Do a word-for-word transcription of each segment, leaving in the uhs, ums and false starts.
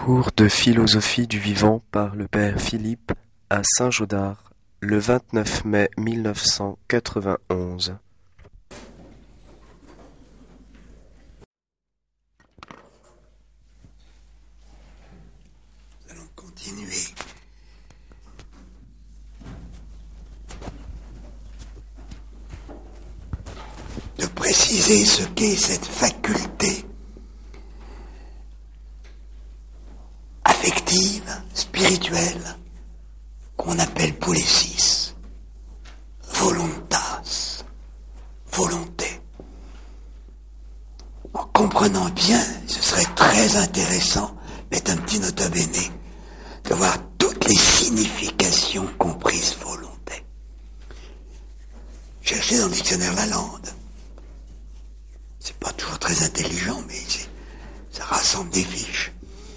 Cours de philosophie du vivant par le père Philippe à Saint-Gaudard, le vingt-neuf mai mille neuf cent quatre-vingt-onze. Nous allons continuer de préciser ce qu'est cette faculté affective, spirituelle, qu'on appelle polésis, voluntas, volonté. En comprenant bien, ce serait très intéressant, mettre un petit nota bene, de voir toutes les significations comprises volonté. Cherchez dans le dictionnaire Lalande. C'est pas toujours très intelligent, mais ça rassemble des fiches.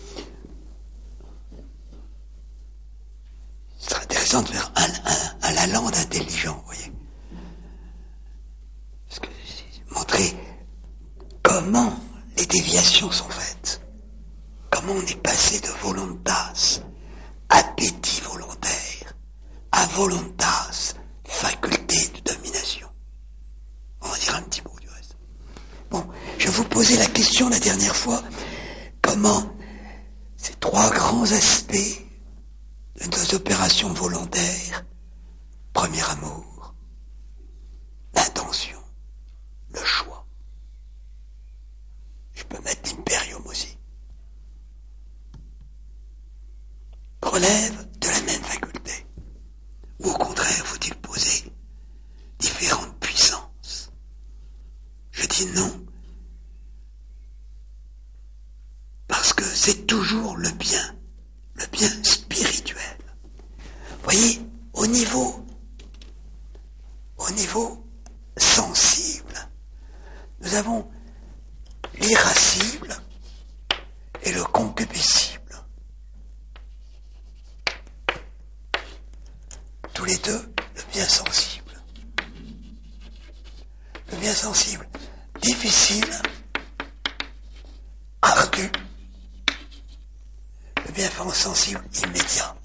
Ce serait intéressant de faire un, un, un Lalande intelligent, vous voyez. Parce que c'est montrer comment les déviations sont faites. Comment on est passé de voluntas, appétit volontaire, à voluntas, faculté de domination. On va dire un petit mot du reste. Bon, je vous posais la question la dernière fois, comment ces trois grands aspects de nos opérations volontaires, premier amour, l'intention, le choix. Je peux mettre l'impérium aussi. Relève de la même faculté. Ou au contraire, faut-il poser différentes puissances? Je dis non. Parce que c'est toujours le bien, le bien spirituel. Vous voyez, au niveau, au niveau sensible, nous avons l'irascible et le concupiscible. Tous les deux, le bien sensible. Le bien sensible, difficile, ardu. Le bien sensible, immédiat.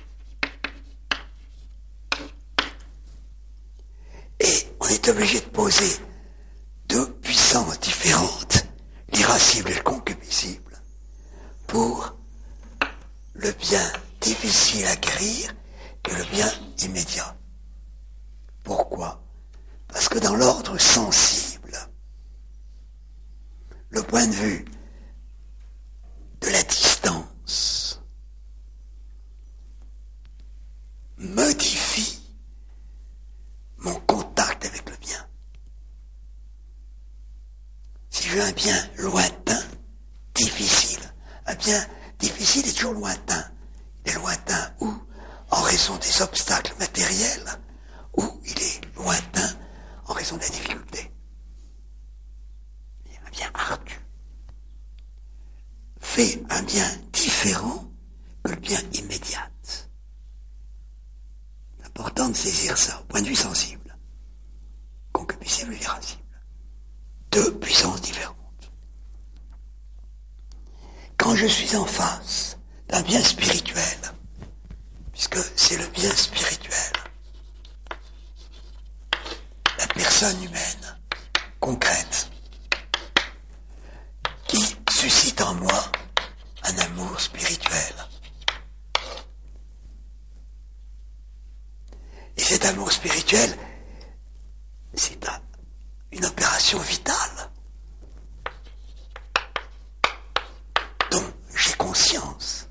Et on est obligé de poser deux puissances différentes, l'irascible et le concupiscible, pour le bien difficile à acquérir et le bien immédiat. Pourquoi? Parce que dans l'ordre sensible, le point de vue de la distance modifie mon contact avec le bien. Si j'ai un bien lointain, difficile, un bien difficile est toujours lointain. Il est lointain où, en raison des obstacles matériels, ou il est lointain en raison de la difficulté. Un bien ardu fait un bien différent que le bien immédiat. C'est important de saisir ça, au point de vue sensible. Concupiscible et irascible. Deux puissances différentes. Quand je suis en face d'un bien spirituel, puisque c'est le bien spirituel, la personne humaine, concrète, qui suscite en moi un amour spirituel. Et cet amour spirituel, c'est un, une opération vitale dont j'ai conscience.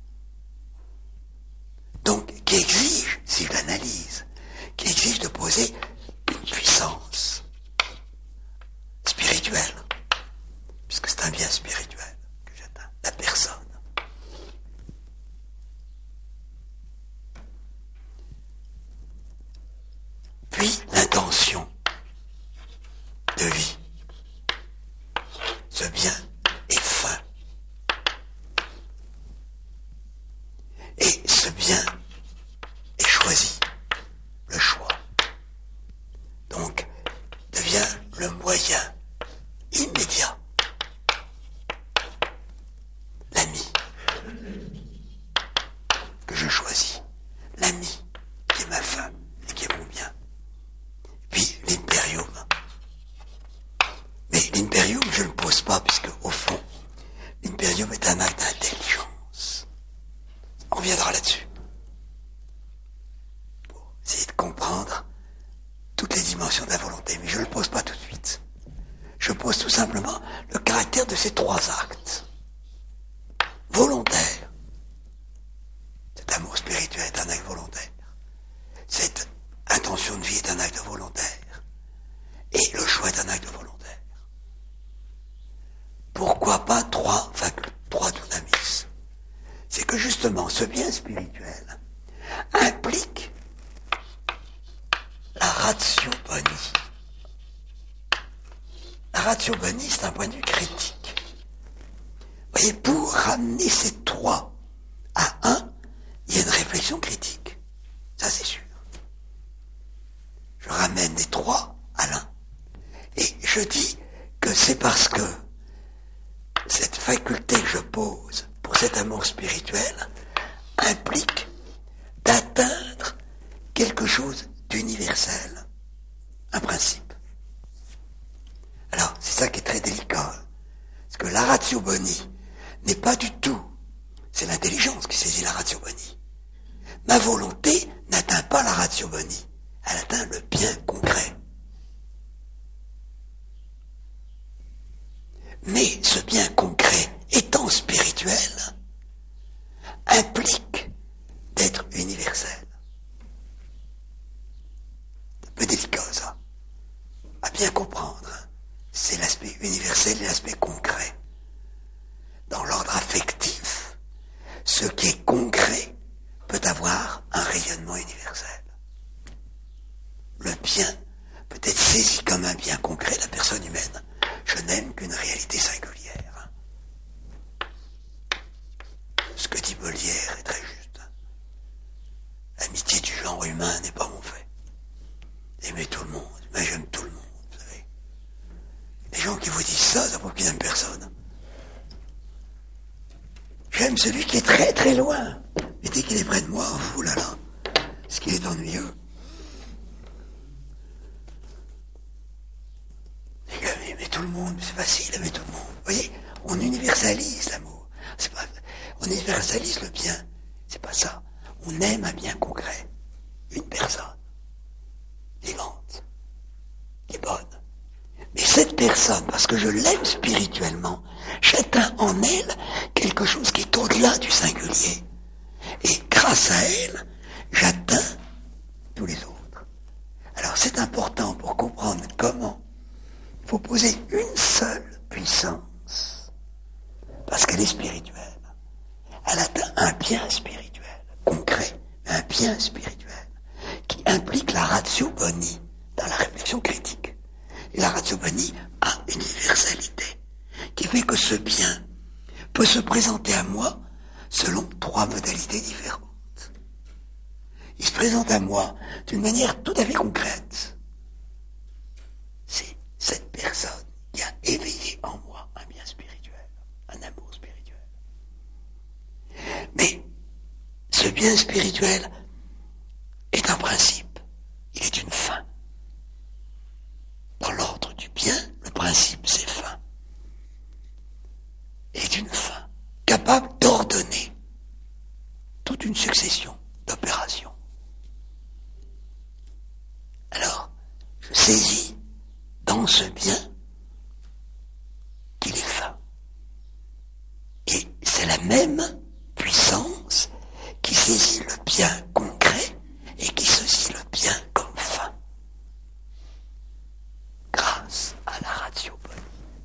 Donc, qui exige, si je l'analyse, qui exige de poser une puissance spirituelle, puisque c'est un bien spirituel que j'atteins, la personne. Puis l'intention de vie. Ce bien est fin. Et ce bien est choisi, le choix. Donc, devient le moyen immédiat. L'ami. l'imperium, je ne le pose pas, puisque au fond, l'imperium est un acte d'intelligence. On reviendra là-dessus. Pour essayer de comprendre toutes les dimensions de la volonté, mais je ne le pose pas tout de suite. Je pose tout simplement le caractère de ces trois actes. Volontaire. Cet amour spirituel est un acte volontaire. Cette intention de vie est un acte volontaire. Et le choix est un acte volontaire. Pourquoi pas trois, enfin, trois dunamis? C'est que justement, ce bien spirituel implique la ratio boni. La ratio boni, c'est un point de vue critique. Vous voyez, pour ramener ces trois à un, il y a une réflexion critique. Ça, c'est sûr. Je ramène les trois à l'un. Et je dis que c'est parce que cette faculté que je pose pour cet amour spirituel implique d'atteindre quelque chose d'universel, un principe. Alors, c'est ça qui est très délicat. Parce que la ratio boni n'est pas du tout, c'est l'intelligence qui saisit la ratio boni. Ma volonté n'atteint pas la ratio boni, elle atteint le bien concret. Mais ce bien concret, étant spirituel, implique d'être universel. C'est un peu délicat ça, à bien comprendre. C'est l'aspect universel et l'aspect concret. Dans l'ordre affectif, ce qui est concret peut avoir un rayonnement universel. Le bien peut être saisi comme un bien concret de la personne humaine. Je n'aime qu'une réalité singulière. Ce que dit Molière est très juste. L'amitié du genre humain n'est pas mon fait. Aimer tout le monde, mais j'aime tout le monde, vous savez. Les gens qui vous disent ça, ça prouve qu'ils n'aiment personne. J'aime celui qui est très très loin. Mais dès qu'il est près de moi, oh là là, ce qui est ennuyeux. Aimer tout le monde, c'est facile, aimer tout le monde. Vous voyez, on universalise l'amour. C'est pas, on universalise le bien. C'est pas ça. On aime un bien concret. Une personne. Vivante. Qui est bonne. Mais cette personne, parce que je l'aime spirituellement, j'atteins en elle quelque chose qui est au-delà du singulier. Et grâce à elle, j'atteins tous les autres. Alors c'est important pour comprendre comment il faut poser une seule puissance, parce qu'elle est spirituelle. Elle atteint un bien spirituel, concret, un bien spirituel, qui implique la ratio boni dans la réflexion critique. Et la ratio boni a une universalité, qui fait que ce bien peut se présenter à moi selon trois modalités différentes. Il se présente à moi d'une manière tout à fait concrète. C'est cette personne qui a éveillé en moi un bien spirituel, un amour spirituel. Mais ce bien spirituel est un principe, il est une fin. Dans l'ordre du bien, le principe c'est fin. Il est une fin, capable d'ordonner toute une succession d'opérations. Alors, je saisis dans ce bien qu'il est fin. Et c'est la même puissance qui saisit le bien concret et qui saisit le bien comme fin. Grâce à la ratio boni.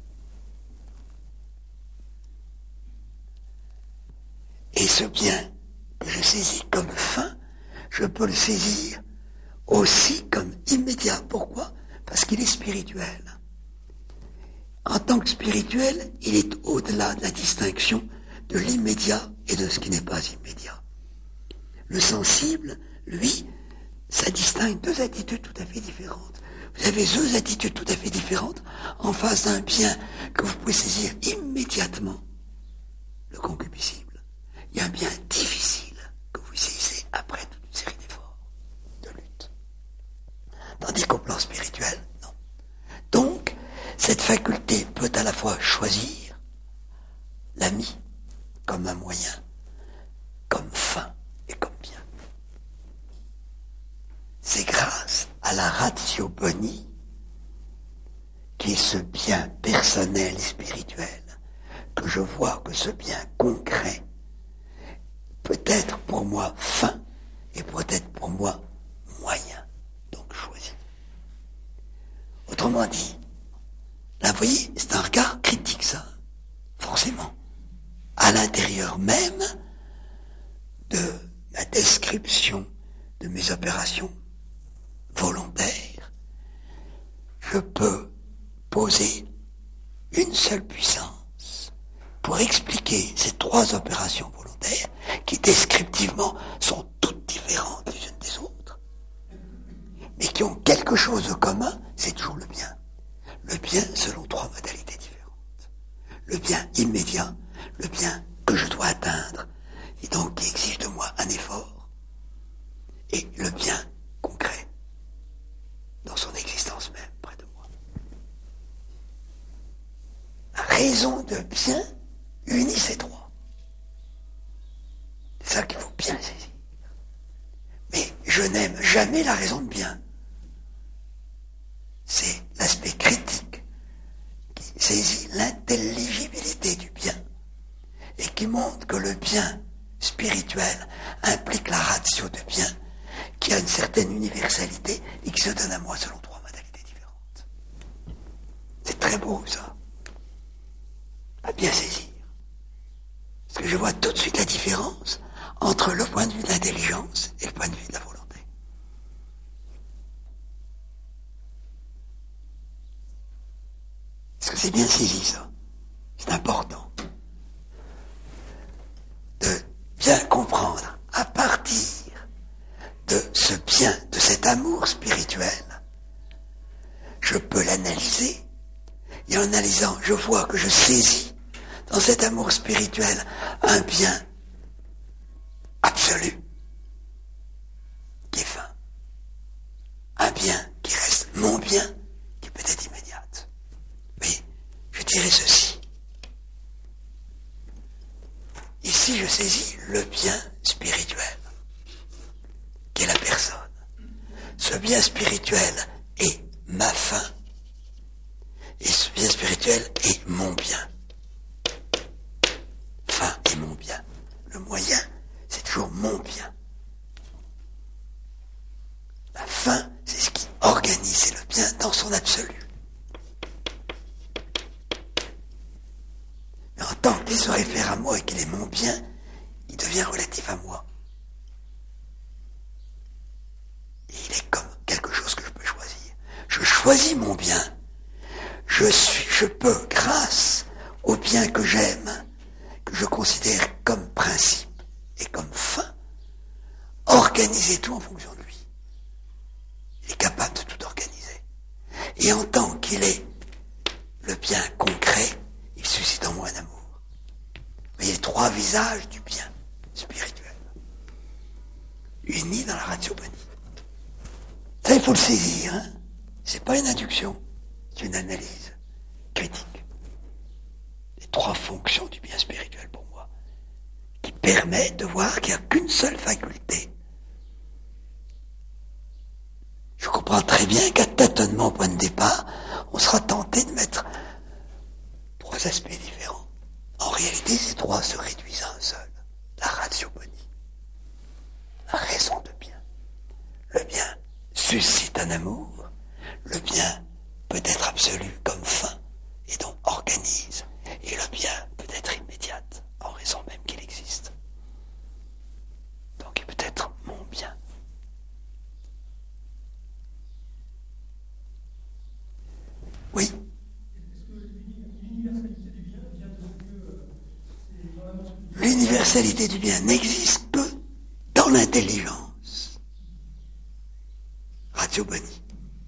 Et ce bien que je saisis comme fin, je peux le saisir aussi comme immédiat. Pourquoi ? Parce qu'il est spirituel. En tant que spirituel, il est au-delà de la distinction de l'immédiat et de ce qui n'est pas immédiat. Le sensible, lui, ça distingue deux attitudes tout à fait différentes. Vous avez deux attitudes tout à fait différentes en face d'un bien que vous pouvez saisir immédiatement, le concupiscible. Il y a un bien difficile que vous saisissez après toute une série d'efforts, de lutte. Tandis qu'au plan spirituel, non. Donc, cette faculté peut à la fois choisir l'ami comme un moyen, comme fin et comme bien. C'est grâce à la ratio boni, qui est ce bien personnel et spirituel, que je vois que ce bien concret peut être pour moi fin et peut être pour moi moyen, donc choisi. Autrement dit, là vous voyez, c'est un regard critique ça, forcément. À l'intérieur même de ma description de mes opérations volontaires, je peux poser une seule puissance pour expliquer ces trois opérations volontaires qui descriptivement sont toutes différentes les unes des autres, mais qui ont quelque chose de commun, c'est toujours le bien. Le bien selon trois modalités différentes. Le bien immédiat, le bien que je dois atteindre, et donc qui exige de moi un effort, et le bien concret, dans son existence même, près de moi. La raison de bien unit ces trois. C'est ça qu'il faut bien saisir. Mais je n'aime jamais la raison de bien. C'est l'aspect critique qui saisit l'intelligibilité du bien et qui montre que le bien spirituel implique la ratio de bien qui a une certaine universalité et qui se donne à moi selon trois modalités différentes. C'est très beau ça. À bien saisir. Parce que je vois tout de suite la différence entre le point de vue de l'intelligence et le point de vue de la volonté. Est-ce que c'est bien saisi ça? C'est important de bien comprendre à partir de ce bien, de cet amour spirituel. Je peux l'analyser et en analysant, je vois que je saisis dans cet amour spirituel un bien absolu qui est fin. Un bien qui reste mon bien, qui peut être immédiate. Mais je dirais ceci. Ici, je saisis le bien spirituel, qui est la personne. Ce bien spirituel est ma fin, et ce bien spirituel est mon bien. Fin est mon bien. Le moyen, c'est toujours mon bien. La fin, c'est ce qui organise, c'est le bien dans son absolu. Mais en tant qu'il se réfère à moi et qu'il est mon bien, il devient relatif à moi. Et il est comme quelque chose que je peux choisir. Je choisis mon bien. Je suis, je peux, grâce au bien que j'aime, que je considère comme principe et comme fin, organiser tout en fonction de lui. Il est capable de tout organiser. Et en tant qu'il est le bien concret, il suscite en moi un amour. Vous voyez les trois visages du bien spirituel, unis dans la ratio boni. Ça, il faut le saisir, hein. C'est pas une induction, c'est une analyse critique. Les trois fonctions du bien spirituel pour moi, qui permettent de voir qu'il n'y a qu'une seule faculté. Je comprends très bien qu'à tâtonnement au point de départ, on sera tenté de mettre trois aspects différents. En réalité, ces trois se réduisent à un seul. La ratio boni. La raison de bien. Le bien suscite un amour. Le bien peut être absolu comme fin et donc organise. Et le bien peut être immédiate en raison même qu'il existe. Donc il peut être mon bien. Oui. L'universalité du bien n'existe que dans l'intelligence. Ratio boni.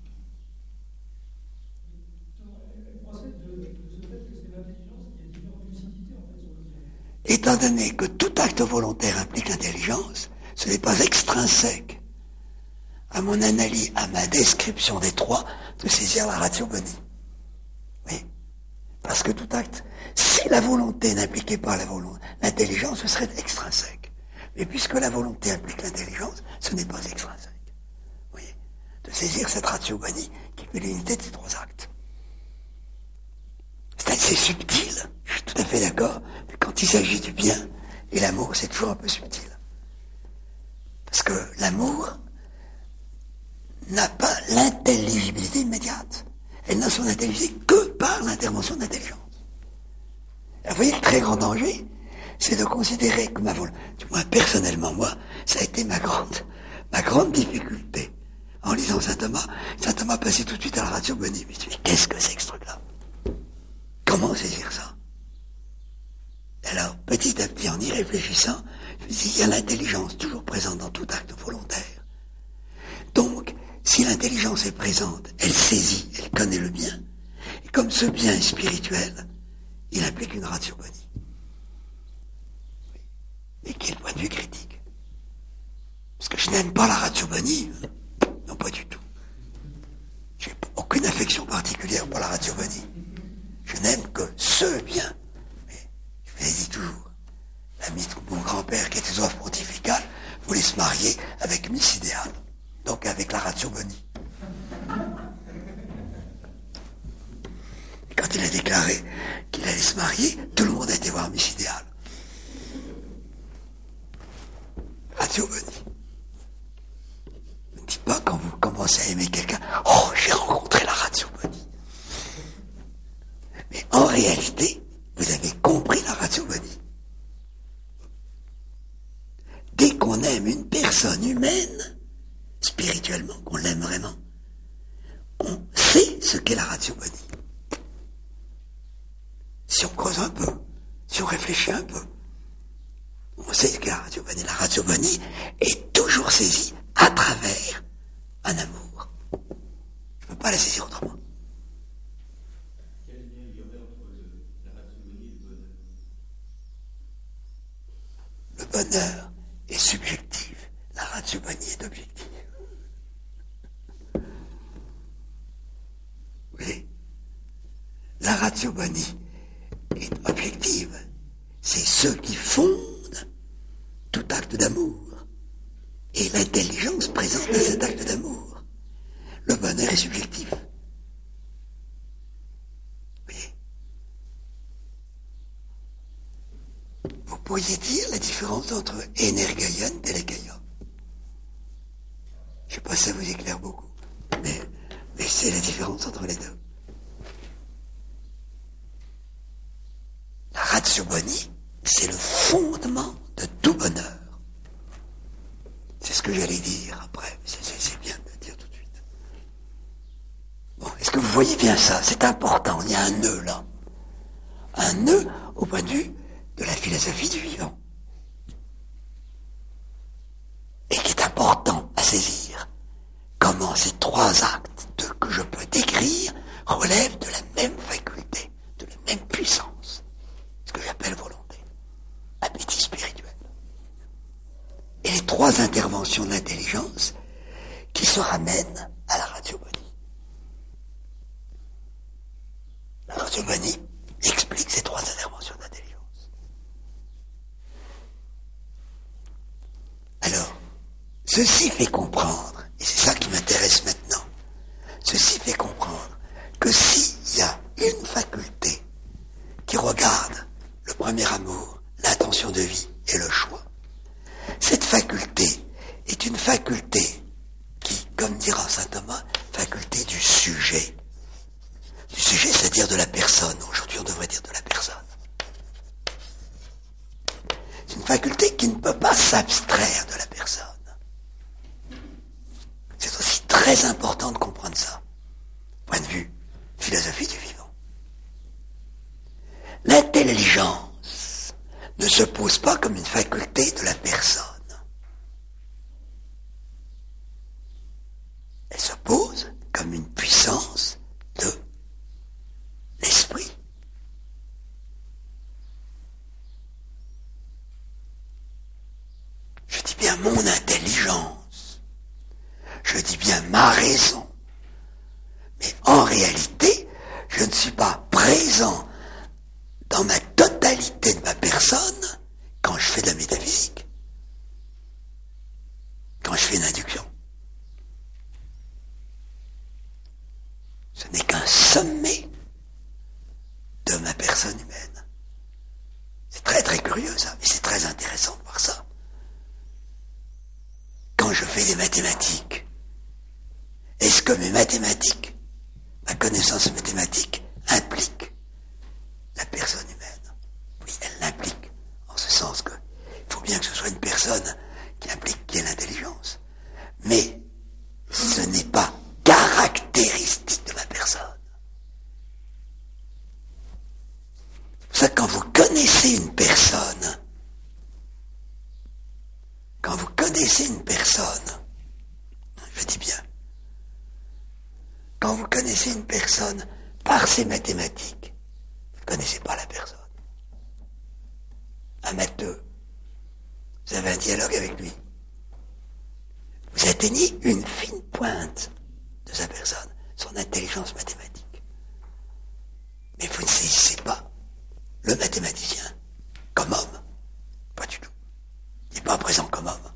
Étant donné que tout acte volontaire implique l'intelligence, ce n'est pas extrinsèque à mon analyse, à ma description des trois, de saisir la ratio boni. Oui. Parce que tout acte, si la volonté n'impliquait pas la volonté, l'intelligence, ce serait extrinsèque. Mais puisque la volonté implique l'intelligence, ce n'est pas extrinsèque. Vous voyez, de saisir cette ratio boni qui fait l'unité de ces trois actes. C'est assez subtil, je suis tout à fait d'accord, mais quand il s'agit du bien et l'amour, c'est toujours un peu subtil. Parce que l'amour n'a pas l'intelligibilité immédiate. Elle n'a son intelligibilité que par l'intervention de l'intelligence. Vous voyez, le très grand danger, c'est de considérer que ma volonté, du moins personnellement, moi, ça a été ma grande, ma grande difficulté. En lisant saint Thomas, saint Thomas passait tout de suite à la ratio boni. Je me suis dit, mais qu'est-ce que c'est que ce truc-là? Comment saisir ça? Alors, petit à petit, en y réfléchissant, je me suis dit, il y a l'intelligence toujours présente dans tout acte volontaire. Donc, si l'intelligence est présente, elle saisit, elle connaît le bien. Et comme ce bien est spirituel, il implique une ratio boni. Mais qui est le point de vue critique? Parce que je n'aime pas la ratio boni. Non, pas du tout. Je n'ai aucune affection particulière pour la ratio boni. Je n'aime que ce bien. Mais je vous l'ai dit toujours. L'ami de mon grand-père, qui était soif pontificale, voulait se marier avec Miss Idéal. Donc avec la ratio boni. Et quand il a déclaré qu'il allait se marier, tout le monde a été voir Miss Idéal. Ratio boni. Ne dites pas quand vous commencez à aimer quelqu'un, oh, j'ai rencontré la ratio boni. Mais en réalité, vous avez compris la ratio boni. Dès qu'on aime une personne humaine, spirituellement, qu'on l'aime vraiment, on sait ce qu'est la ratio boni. Si on creuse un peu, si on réfléchit un peu, on sait ce qu'est la ratio boni. La ratio boni est toujours saisie à travers un amour. Je ne peux pas la saisir autrement. Quel lien il y aurait entre la ratio boni et le bonheur? Le bonheur est subjectif, la ratio boni est objective. Oui. La ratio boni est objective. C'est ce qui fonde tout acte d'amour. Et l'intelligence présente à cet acte d'amour. Le bonheur est subjectif. Oui. Vous pourriez dire la différence entre energeion et telegeia. Je ne sais pas si ça vous éclaire beaucoup, mais, mais c'est la différence entre les deux. La ratio boni, c'est le fondement de tout bonheur. C'est ce que j'allais dire après, c'est, c'est, c'est bien de le dire tout de suite. Bon, est-ce que vous voyez bien ça? C'est important, il y a un nœud là. Un nœud au point de vue de la philosophie du vivant. Et qui est important à saisir. Comment ces trois actes de, que je peux décrire relèvent de la même faculté, de la même puissance. Ce que j'appelle volonté. Appétit spirituel. Et les trois interventions de l'intelligence qui se ramènent à la ratio boni. La ratio boni explique ces trois interventions d'intelligence. Alors, ceci fait comprendre, et c'est ça qui m'intéresse maintenant, ceci fait comprendre que s'il y a une faculté qui regarde le premier amour, l'intention de vie et le choix, cette faculté est une faculté qui, comme dira saint Thomas, faculté du sujet. Du sujet, c'est-à-dire de la personne. Aujourd'hui, on devrait dire de la personne. C'est une faculté qui ne peut pas s'abstraire de la personne. C'est aussi très important de comprendre ça. Point de vue philosophie du vivant. L'intelligence ne se pose pas comme une faculté de la personne. Elle se pose comme une puissance de l'esprit. Je dis bien mon intelligence. Je dis bien ma raison. Mais en réalité, je ne suis pas présent dans ma totalité de ma personne quand je fais de la métaphysique, quand je fais une induction. Ce n'est qu'un sommet de ma personne humaine. C'est très très curieux ça, mais c'est très intéressant de voir ça. Quand je fais des mathématiques, est-ce que mes mathématiques, ma connaissance mathématique, implique la personne humaine? Oui, elle l'implique, en ce sens que il faut bien que ce soit une personne qui implique, qui ait l'intelligence. Mais ce n'est pas caractéristique de ma personne. C'est pour ça que quand vous connaissez une personne, quand vous connaissez une personne, je dis bien, quand vous connaissez une personne par ses mathématiques, vous ne connaissez pas la personne. Un matheux, vous avez un dialogue avec lui. Vous atteignez une fine pointe de sa personne, son intelligence mathématique. Mais vous ne saisissez pas le mathématicien comme homme. Pas du tout. Il n'est pas présent comme homme.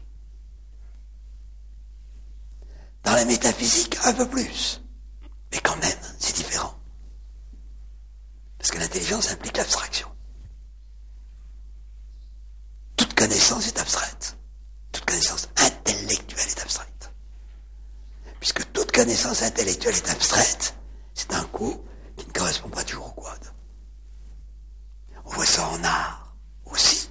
Dans la métaphysique, un peu plus. Mais quand même, c'est différent. Parce que l'intelligence implique l'abstraction. Toute connaissance est abstraite. Toute connaissance intellectuelle est abstraite. Puisque toute connaissance intellectuelle est abstraite, c'est un coup qui ne correspond pas toujours au quad. On voit ça en art aussi.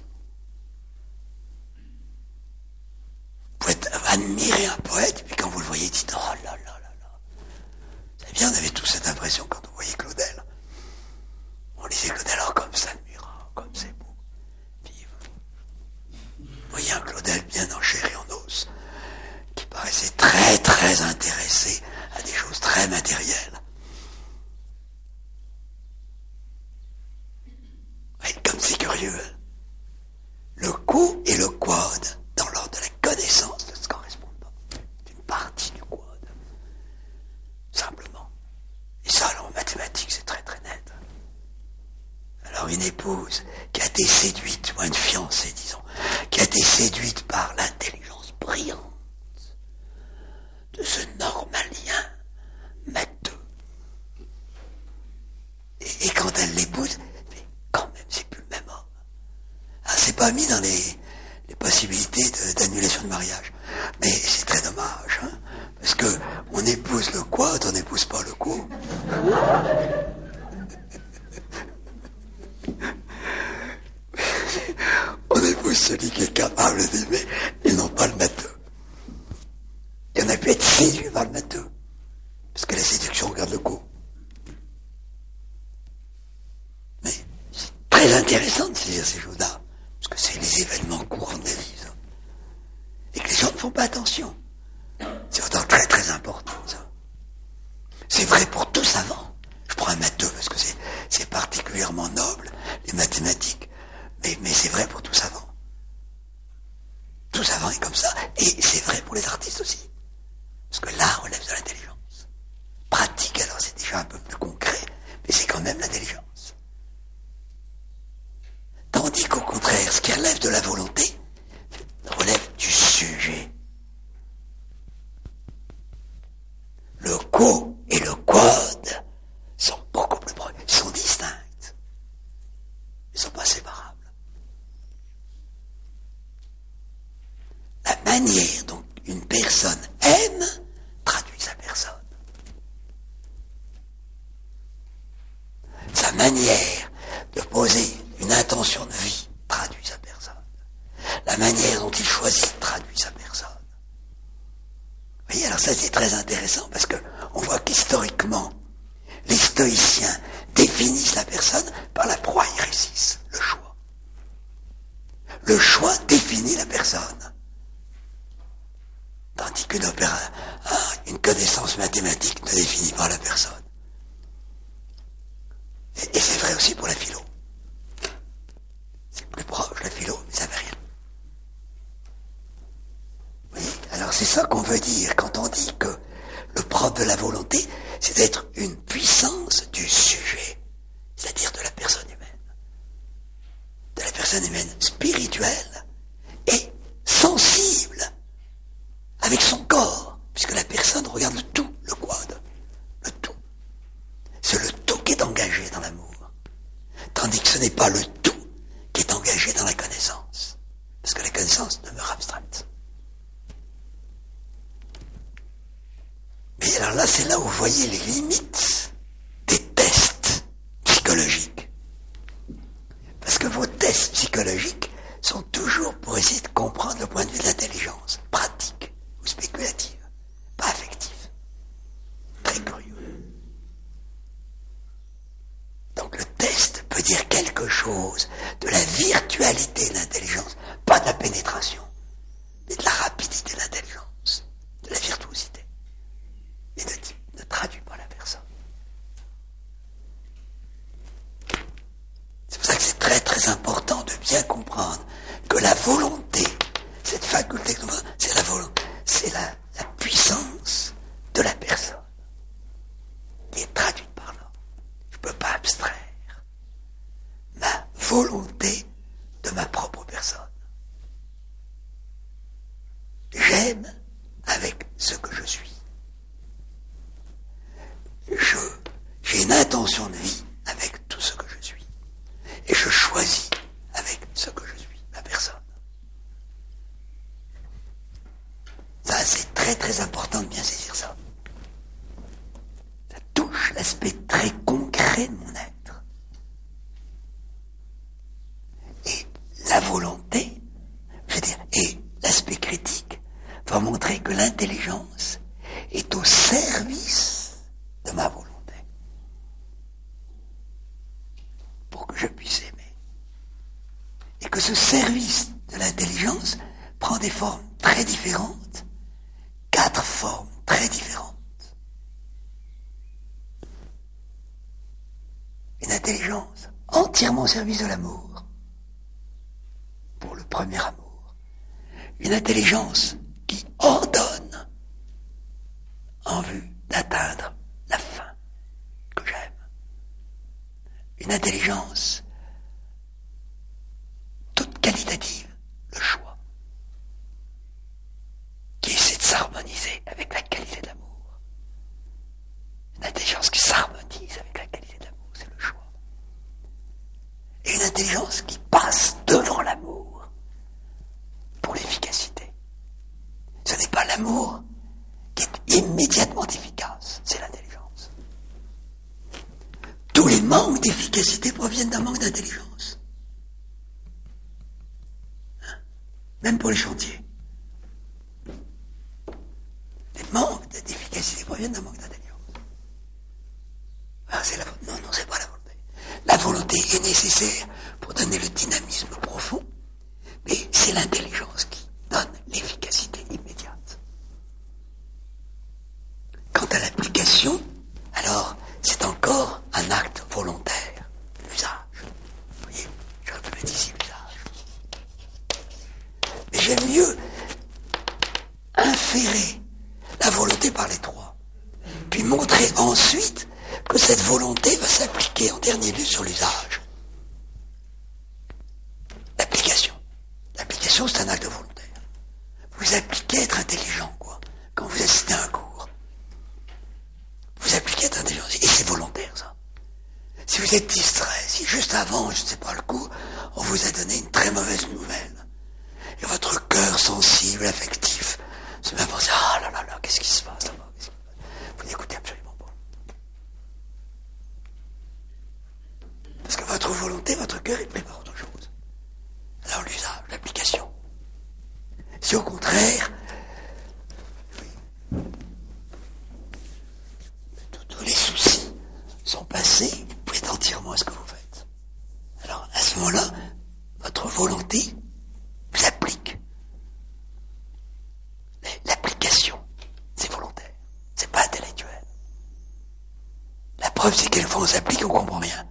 Vous pouvez admirer un poète, et puis quand vous le voyez, dites « Oh là là là là ». C'est bien, on avait tous cette impression quand on voyait Claudel. On lisait Claudel, oh comme ça, admirant, comme c'est beau. Vive. Vous voyez un Claudel bien en chair et en os, qui paraissait très très intéressé à des choses très matérielles. Et comme c'est curieux, le coup et le quad, dans l'ordre de la connaissance, ne se correspondent pas. C'est une partie du quad. Simplement. Et ça, alors, en mathématiques, c'est très très net. Alors, une épouse qui a été séduite, ou une fiancée, disons, qui a été séduite par l'intelligence brillante de ce normalien matheux. Et, et quand elle l'épouse, mais quand même, c'est plus le même homme. Ah, c'est pas mis dans les, les possibilités de, d'annulation de mariage. Mais c'est très dommage, hein, parce que on épouse le quad, on n'épouse pas le coup. On épouse celui qui est capable d'aimer et non pas le matheux. Et on a pu être séduit par le matheux, parce que la séduction regarde le coup. Mais c'est très intéressant de saisir ces choses-là, parce que c'est les événements courants de la vie, ça. Et que les gens ne font pas attention. C'est pourtant très très important, ça. C'est vrai pour tout savant. Je prends un matheux parce que c'est, c'est particulièrement noble, les mathématiques. Mais, mais c'est vrai pour tout savant. Tout savant est comme ça. Et c'est vrai pour les artistes aussi. Parce que l'art relève de l'intelligence. Pratique, alors c'est déjà un peu plus concret, mais c'est quand même l'intelligence. Tandis qu'au contraire, ce qui relève de la volonté relève du sujet. Le co et le quad sont beaucoup plus proches, ils sont distincts. Ils ne sont pas séparables. La manière dont une personne aime traduit sa personne. Sa manière de poser une intention de vie traduit sa personne. La manière dont il choisit traduit sa personne. Vous voyez, alors ça c'est très intéressant parce que on voit qu'historiquement, les stoïciens définissent la personne par la proairesis, le choix. Le choix définit la personne. Tandis qu'une opéra, une connaissance mathématique ne définit pas la personne. Et, et c'est vrai aussi pour la philo. C'est plus proche, la philo, mais ça ne veut rien. Vous voyez ? Alors c'est ça qu'on veut dire quand on dit que le propre de la volonté, c'est d'être une puissance du sujet, c'est-à-dire de la personne humaine. personne humaine spirituelle est sensible avec son corps, puisque la personne regarde le tout, le quad, le tout. C'est le tout qui est engagé dans l'amour, tandis que ce n'est pas le tout qui est engagé dans la connaissance, parce que la connaissance demeure abstraite. Mais alors là, c'est là où vous voyez les limites des tests psychologiques. Parce que vos tests psychologiques sont toujours pour essayer de comprendre le point de vue de l'intelligence, pratique ou spéculative, pas affective. Très curieux. Donc le test peut dire quelque chose de la virtualité de l'intelligence, pas de la pénétration, mais de la rapidité de l'intelligence, de la virtuosité. Et ne, ne traduit pas la personne. C'est pour ça que c'est très très important de bien comprendre que la volonté, cette faculté, c'est la volonté, c'est la, la puissance de la personne qui est traduite par là. Je ne peux pas abstraire ma volonté de ma propre personne. J'aime avec ce que je suis. Je, j'ai une intention de vie avec tout ce que je suis. Et je choisis avec ce que je suis, ma personne. Ça, c'est très très important de bien saisir ça. Ça touche l'aspect très concret de mon être. Et la volonté, je veux dire, et l'aspect critique va montrer que l'intelligence est au service de ma volonté, pour que je puisse aimer. Et que ce service de l'intelligence prend des formes très différentes, quatre formes très différentes. Une intelligence entièrement au service de l'amour, pour le premier amour. Une intelligence qui ordonne en vue d'atteindre la fin que j'aime. Une intelligence toute qualitative, le choix, qui essaie de s'harmoniser avec la qualité de l'amour. Une intelligence qui s'harmonise avec la qualité de l'amour, c'est le choix. Et une intelligence qui passe devant l'amour pour l'efficacité. Ce n'est pas l'amour qui est immédiatement efficace, c'est l'intelligence. Tous les manques d'efficacité proviennent d'un manque d'intelligence. Hein? Même pour les chantiers. Les manques d'efficacité proviennent d'un manque d'intelligence. Ah, c'est la volonté. Non, non, c'est pas la volonté. La volonté est nécessaire pour donner le dynamisme profond, mais c'est l'intelligence qui donne l'efficacité immédiate. Quant à l'application, alors c'est encore un acte volontaire, l'usage. Vous voyez, je répète ici l'usage. Mais j'aime mieux inférer la volonté par les trois, puis montrer ensuite que cette volonté va s'appliquer en dernier lieu sur l'usage. L'application. L'application, c'est un acte volontaire. Vous appliquez être intelligent, quoi, quand vous assistez à un cours. Vous appliquez être intelligent, et c'est volontaire, ça. Si vous êtes distrait, si juste avant, je ne sais pas, le coup, on vous a donné une très mauvaise nouvelle, et votre cœur sensible, affectif, se met à penser, ah là là là, qu'est-ce qui se passe là-bas? Vous n'écoutez absolument pas. Parce que votre volonté, votre cœur, il prépare autre chose. Alors l'usage, l'application. Si au contraire, oui, tous les soucis sont passés, vous pouvez être entièrement à ce que vous faites. Alors à ce moment-là, votre volonté vous applique. L'application, c'est volontaire, c'est pas intellectuel. La preuve, c'est que quelquefois on s'applique et on comprend rien.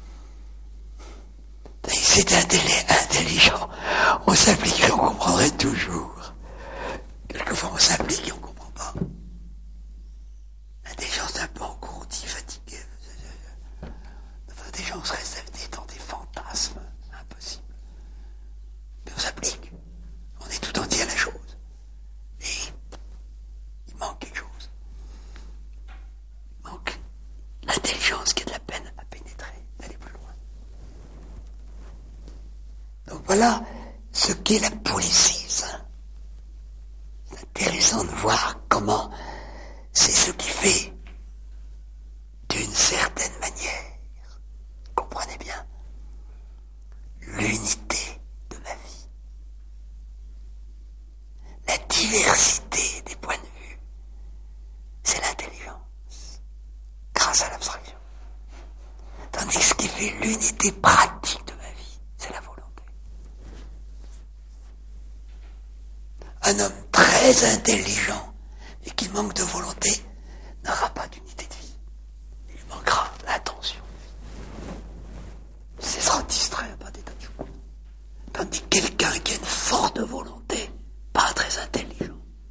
Si c'était intelligent, on s'appliquerait, on comprendrait toujours. Quelquefois on s'applique et on comprend pas. L'intelligence est un peu engourdie, fatiguée. L'intelligence reste dans des fantasmes impossibles. Voilà ce qu'est la polésis. C'est intéressant de voir comment c'est ce qui fait, d'une certaine manière, comprenez bien, l'unité de ma vie. La diversité des points de vue, c'est l'intelligence, grâce à l'abstraction. Tandis que ce qui fait l'unité pratique de ma vie, c'est la volonté. Un homme très intelligent et qui manque de volonté n'aura pas d'unité de vie. Il lui manquera l'attention. Il sera distrait par des tas de choses. Tandis que quelqu'un qui a une forte volonté, pas très intelligent,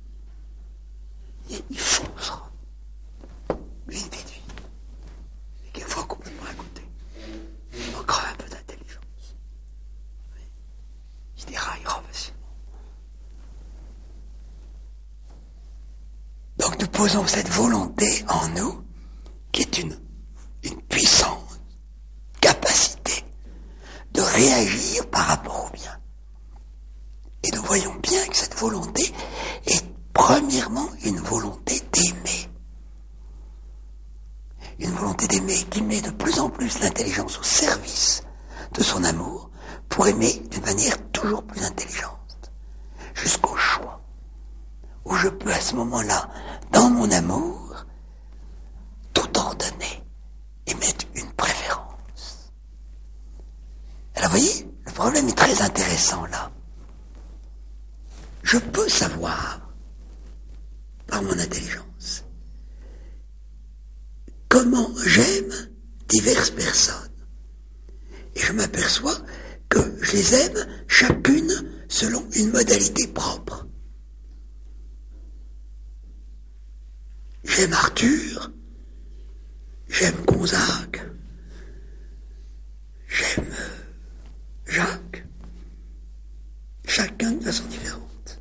il foncera. L'unité de vie. Et qu'il faut complètement à côté. Il manquera un peu d'intelligence. Il déraillera facilement. Donc nous posons cette volonté en nous, qui est une, une puissante capacité de réagir par rapport au bien. Et nous voyons bien que cette volonté est premièrement une volonté d'aimer. Une volonté d'aimer qui met de plus en plus l'intelligence au service de son amour pour aimer d'une manière toujours plus intelligente, jusqu'au choix, où je peux à ce moment-là, dans mon amour, tout ordonner et mettre une préférence. Alors vous voyez, le problème est très intéressant là. Je peux savoir, par mon intelligence, comment j'aime diverses personnes. Et je m'aperçois que je les aime chacune selon une modalité propre. J'aime Arthur, j'aime Gonzague, j'aime Jacques, chacun de façon différente.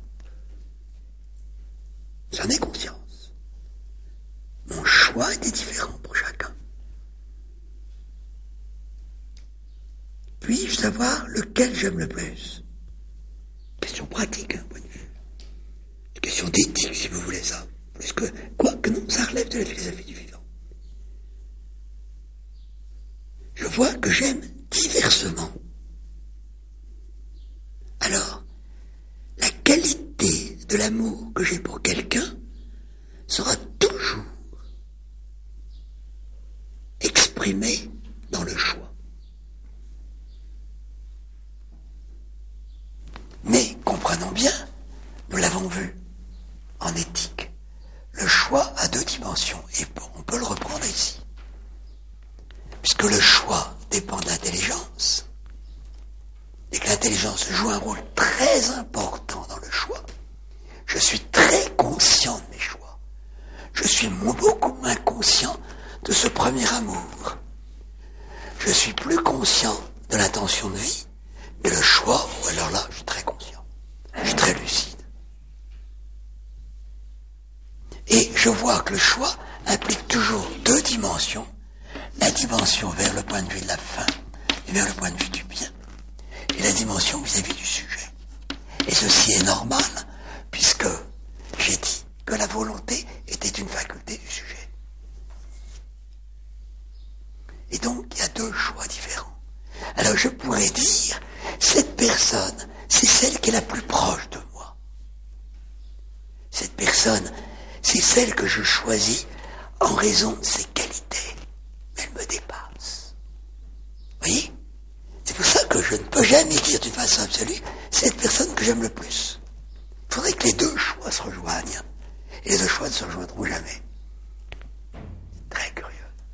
J'en ai conscience. Mon choix était différent pour chacun. Puis-je savoir lequel j'aime le plus? Question pratique, hein, point de vue. Question d'éthique, si vous voulez ça. Plus que, quoi que non, ça relève de la philosophie du vivant. Je vois que j'aime diversement. Alors, la qualité de l'amour que j'ai pour quelqu'un sera toujours exprimée dans le choix. Mais, comprenons bien, nous l'avons vu en éthique, le choix a deux dimensions, et on peut le reprendre ici. Puisque le choix dépend de l'intelligence, et que l'intelligence joue un rôle très important dans le choix, je suis très conscient de mes choix. Je suis beaucoup moins conscient de ce premier amour. Je suis plus conscient de l'intention de vie, mais le choix, ou alors là, je suis très conscient. Je suis très lucide. Et je vois que le choix implique toujours deux dimensions. La dimension vers le point de vue de la fin et vers le point de vue du bien. Et la dimension vis-à-vis du sujet. Et ceci est normal, puisque j'ai dit que la volonté était une faculté du sujet. Et donc, il y a deux choix différents. Alors je pourrais dire, cette personne, c'est celle qui est la plus proche de moi. Cette personne, c'est celle que je choisis en raison de ses qualités. Mais elle me dépasse. Vous voyez? C'est pour ça que je ne peux jamais dire d'une façon absolue, cette personne que j'aime le plus. Il faudrait que les deux choix se rejoignent. Et les deux choix ne se rejoindront jamais. C'est très curieux.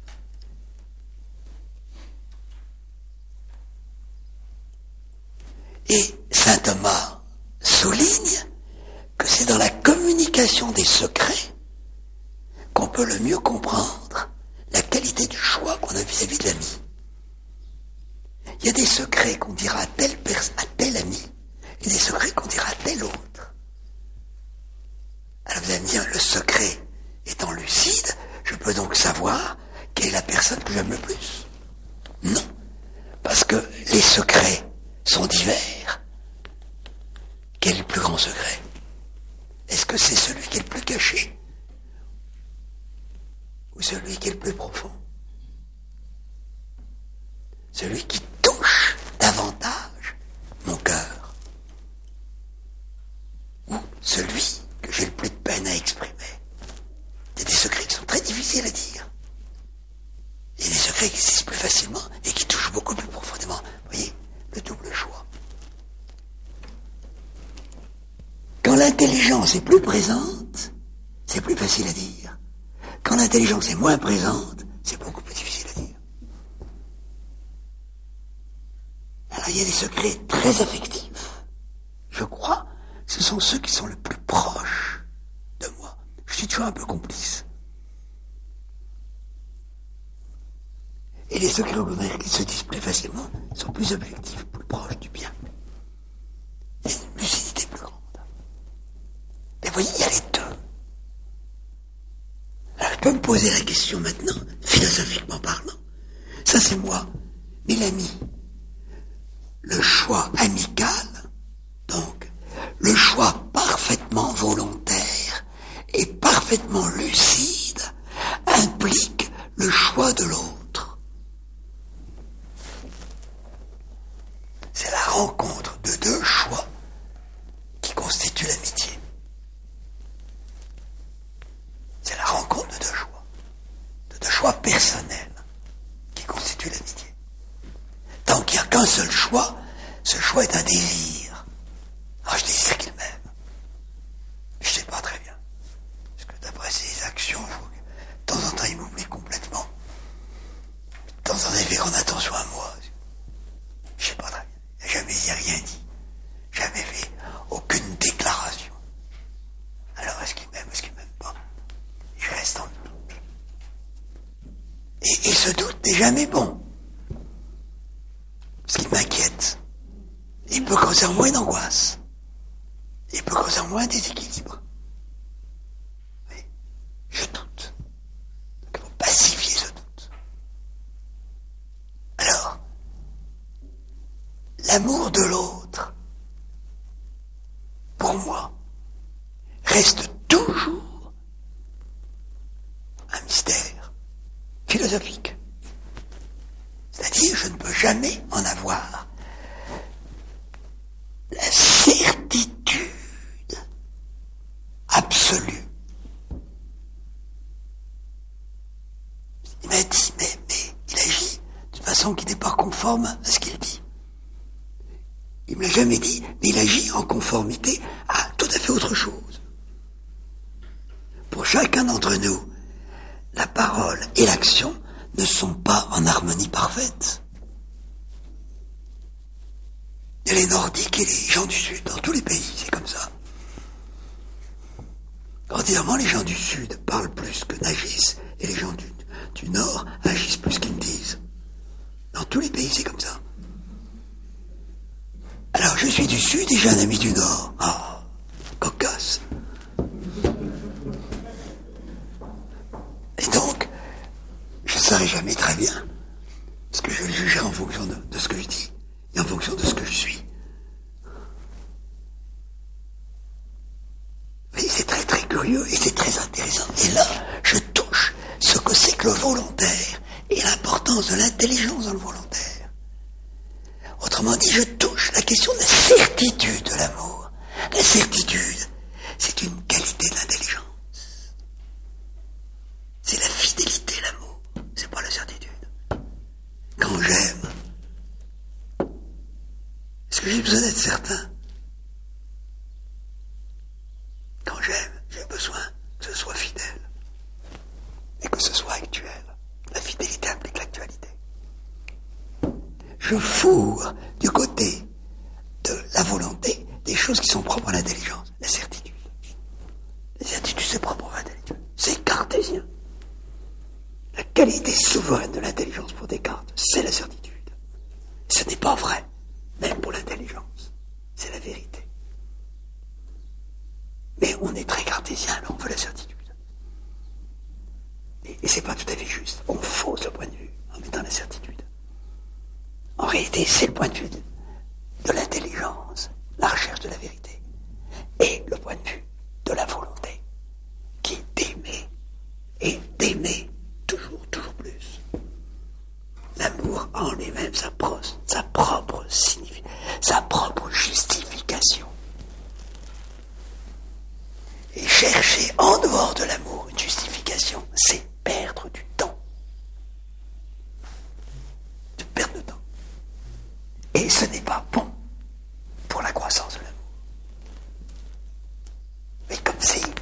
Et saint Thomas souligne que c'est dans la communication des secrets qu'on peut le mieux comprendre la qualité du choix qu'on a vis-à-vis de l'ami. Il y a des secrets qu'on dira à telle personne, à tel ami, et des secrets qu'on dira à tel autre. Alors vous allez me dire, le secret étant lucide, je peux donc savoir quelle est la personne que j'aime le plus. Non, parce que les secrets sont divers, Quel est le plus grand secret? Est-ce que c'est celui qui est le plus caché? Ou celui qui est le plus profond? Celui qui touche davantage mon cœur? Ou celui que j'ai le plus de peine à exprimer? Il y a des secrets qui sont très difficiles à dire. Il y a des secrets qui existent plus facilement et qui touchent beaucoup plus profondément. Vous voyez, le double choix. Quand l'intelligence est plus présente, c'est plus facile à dire. Quand l'intelligence est moins présente, c'est beaucoup plus difficile à dire. Alors il y a des secrets très affectifs. Je crois, ce sont ceux qui sont le plus proches de moi. Je suis toujours un peu complice. Et les secrets au contraire qui se disent plus facilement sont plus objectifs, plus proches du bien. Il y a une lucidité plus grande. Mais vous voyez, il y a les deux. Alors je peux me poser la question maintenant, philosophiquement parlant. Ça c'est moi, mais l'ami. Le choix amical, donc, le choix parfaitement volontaire et parfaitement lucide implique le choix de l'autre. C'est la rencontre de deux choix qui constituent l'amitié. C'est la rencontre de deux choix, de deux choix personnels qui constituent l'amitié. Tant qu'il n'y a qu'un seul choix, ce choix est un désir. Ah, je désire qu'il m'aime. Je ne sais pas très bien. Parce que d'après ses actions, je vois que de temps en temps, il m'oublie complètement. De temps en temps, il fait grande attention à moi. Je ne sais pas très bien. Il n'a jamais il rien dit. Jamais fait aucune déclaration. Alors, est-ce qu'il m'aime, est-ce qu'il ne m'aime pas? Je reste dans le doute. Et, et ce doute n'est jamais bon. Ce qui m'inquiète. Il peut causer en moi une angoisse. Il peut causer en moi un déséquilibre. Oui, je doute. Donc il faut pacifier ce doute. Alors, l'amour de l'autre, pour moi, reste toujours un mystère philosophique. C'est-à-dire, je ne peux jamais en avoir la certitude absolue. Il m'a dit, mais, mais il agit d'une façon qui n'est pas conforme à ce qu'il dit. Il ne me l'a jamais dit, mais il agit en conformité à tout à fait autre chose. Pour chacun d'entre nous, la parole et l'action ne sont pas en harmonie parfaite. Il y a les Nordiques et les gens du Sud, dans tous les pays, c'est comme ça. Ordinairement, les gens du Sud parlent plus que n'agissent, et les gens du, du Nord agissent plus qu'ils ne disent. Dans tous les pays, c'est comme ça. Alors, je suis du Sud et j'ai un ami du Nord. Ah, cocasse. Et donc, je ne saurais jamais très bien, parce que je le jugerai en fonction de, de ce que je dis, et en fonction de ce que je suis. Mais c'est très très curieux et c'est très intéressant. Et là, je touche ce que c'est que le volontaire et l'importance de l'intelligence dans le volontaire. Autrement dit, je touche la question de la certitude de l'amour. La certitude, c'est une qualité de l'intelligence. C'est la fidélité, l'amour. C'est pas la certitude. Quand j'aime, est-ce que j'ai besoin d'être certain? Quand j'aime, j'ai besoin que ce soit fidèle. Et que ce soit actuel. La fidélité implique l'actualité. Je fourre du côté de la volonté des choses qui sont propres à l'intelligence. La certitude. La certitude, c'est propre à l'intelligence. C'est cartésien. La qualité souveraine de l'intelligence pour Descartes, c'est la certitude. Ce n'est pas vrai, même pour l'intelligence. C'est la vérité. Mais on est très cartésien, alors on veut la certitude. Et, et c'est pas tout à fait juste. On fausse le point de vue en mettant la certitude. En réalité, c'est le point de vue de, de l'intelligence, la recherche de la vérité. Et ce n'est pas bon pour la croissance de l'amour. Mais comme si